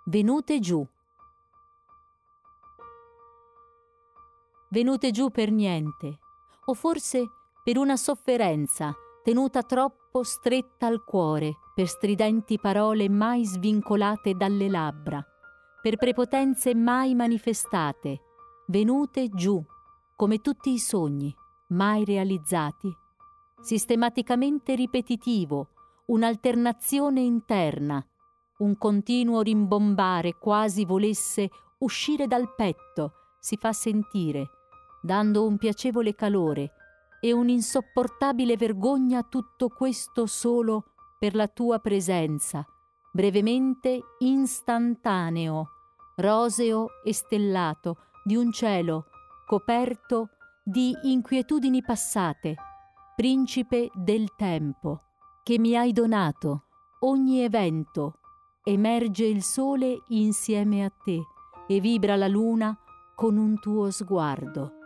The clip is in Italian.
venute giù. Venute giù per niente, o forse per una sofferenza tenuta troppo stretta al cuore per stridenti parole mai svincolate dalle labbra, per prepotenze mai manifestate, venute giù, come tutti i sogni, mai realizzati, sistematicamente ripetitivo, un'alternazione interna, un continuo rimbombare quasi volesse uscire dal petto, si fa sentire, dando un piacevole calore e un'insopportabile vergogna, tutto questo solo per la tua presenza, brevemente istantaneo, roseo e stellato, di un cielo coperto di inquietudini passate, principe del tempo, che mi hai donato. Ogni evento, emerge il sole insieme a te e vibra la luna con un tuo sguardo.